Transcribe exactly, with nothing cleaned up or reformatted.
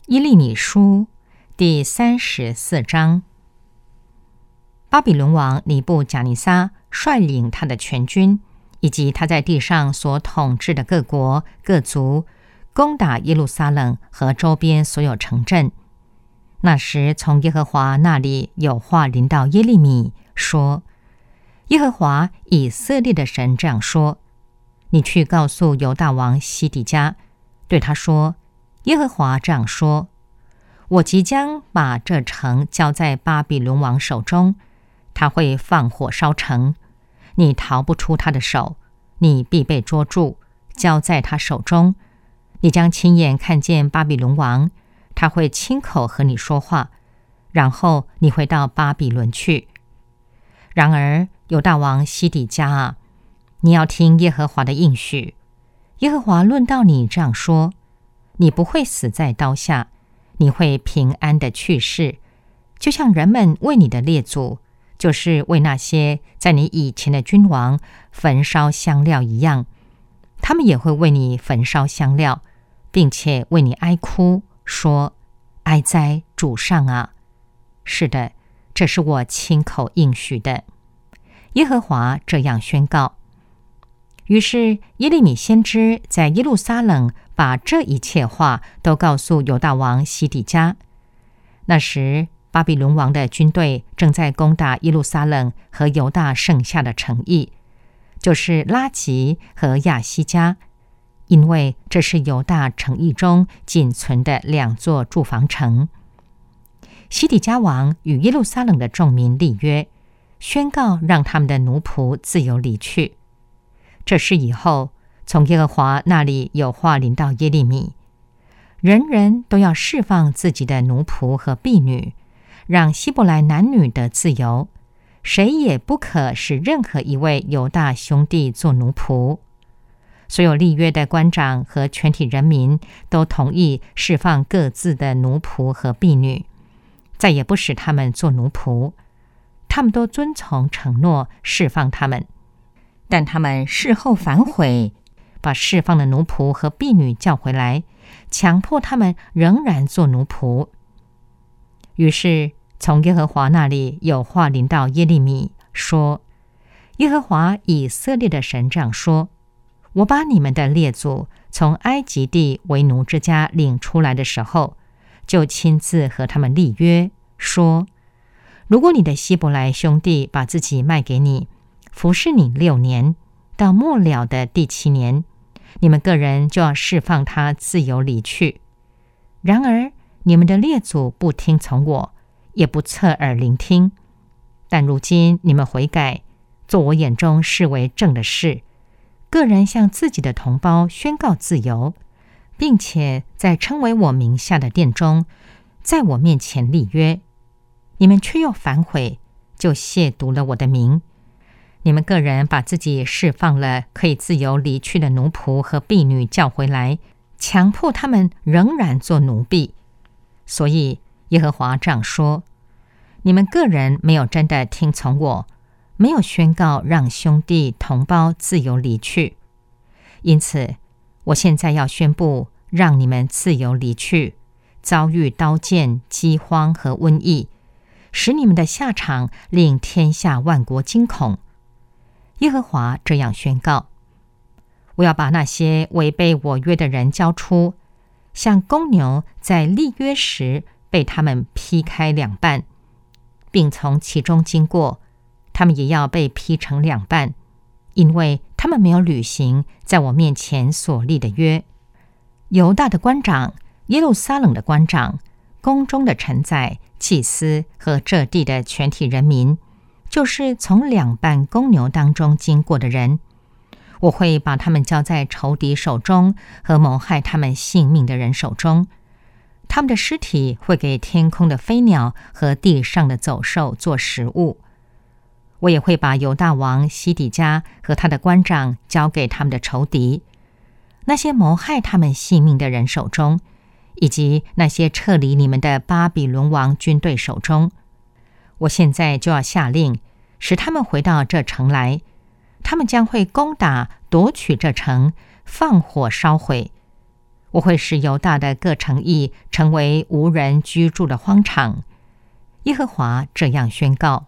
耶利米书第三十四章。巴比伦王尼布甲尼撒率领他的全军，以及他在地上所统治的各国各族，攻打耶路撒冷和周边所有城镇。那时从耶和华那里有话临到耶利米，说：耶和华以色列的神这样说，你去告诉犹大王西底家，对他说：耶和华这样说，我即将把这城交在巴比伦王手中，他会放火烧城，你逃不出他的手，你必被捉住，交在他手中。你将亲眼看见巴比伦王，他会亲口和你说话，然后你会到巴比伦去。然而犹大王西底家啊，你要听耶和华的应许。耶和华论到你这样说，你不会死在刀下，你会平安的去世，就像人们为你的列祖，就是为那些在你以前的君王焚烧香料一样，他们也会为你焚烧香料，并且为你哀哭，说：哀哉，主上啊！是的，这是我亲口应许的。耶和华这样宣告。于是耶利米先知在耶路撒冷把这一切话都告诉犹大王西底家。那时巴比伦王的军队正在攻打耶路撒冷和犹大剩下的城邑，就是拉吉和亚西加，因为这是犹大城邑中仅存的两座住房城。西底家王与耶路撒冷的众民立约，宣告让他们的奴仆自由离去。这事以后，从耶和华那里有话临到耶利米，人人都要释放自己的奴仆和婢女，让希伯来男女得自由，谁也不可使任何一位犹大兄弟做奴仆。所有立约的官长和全体人民都同意释放各自的奴仆和婢女，再也不使他们做奴仆。他们都遵从承诺释放他们，但他们事后反悔，把释放的奴仆和婢女叫回来，强迫他们仍然做奴仆。于是从耶和华那里有话临到耶利米，说：耶和华以色列的神这样说，我把你们的列祖从埃及地为奴之家领出来的时候，就亲自和他们立约，说：如果你的希伯来兄弟把自己卖给你，服侍你六年，到末了的第七年，你们个人就要释放他自由离去。然而你们的列祖不听从我，也不侧耳聆听。但如今你们悔改，做我眼中视为正的事，个人向自己的同胞宣告自由，并且在称为我名下的殿中，在我面前立约。你们却又反悔，就亵渎了我的名。你们个人把自己释放了可以自由离去的奴仆和婢女叫回来，强迫他们仍然做奴婢。所以耶和华这样说：你们个人没有真的听从我，没有宣告让兄弟同胞自由离去。因此我现在要宣布，让你们自由离去，遭遇刀剑、饥荒和瘟疫，使你们的下场令天下万国惊恐。耶和华这样宣告：我要把那些违背我约的人交出，像公牛在立约时被他们劈开两半，并从其中经过，他们也要被劈成两半，因为他们没有履行在我面前所立的约。犹大的官长、耶路撒冷的官长、宫中的臣宰、祭司和这地的全体人民，就是从两半公牛当中经过的人，我会把他们交在仇敌手中和谋害他们性命的人手中。他们的尸体会给天空的飞鸟和地上的走兽做食物。我也会把犹大王西底家和他的官长交给他们的仇敌，那些谋害他们性命的人手中，以及那些撤离你们的巴比伦王军队手中。我现在就要下令，使他们回到这城来，他们将会攻打夺取这城，放火烧毁。 我会使犹大的各城邑成为无人居住的荒场。耶和华这样宣告。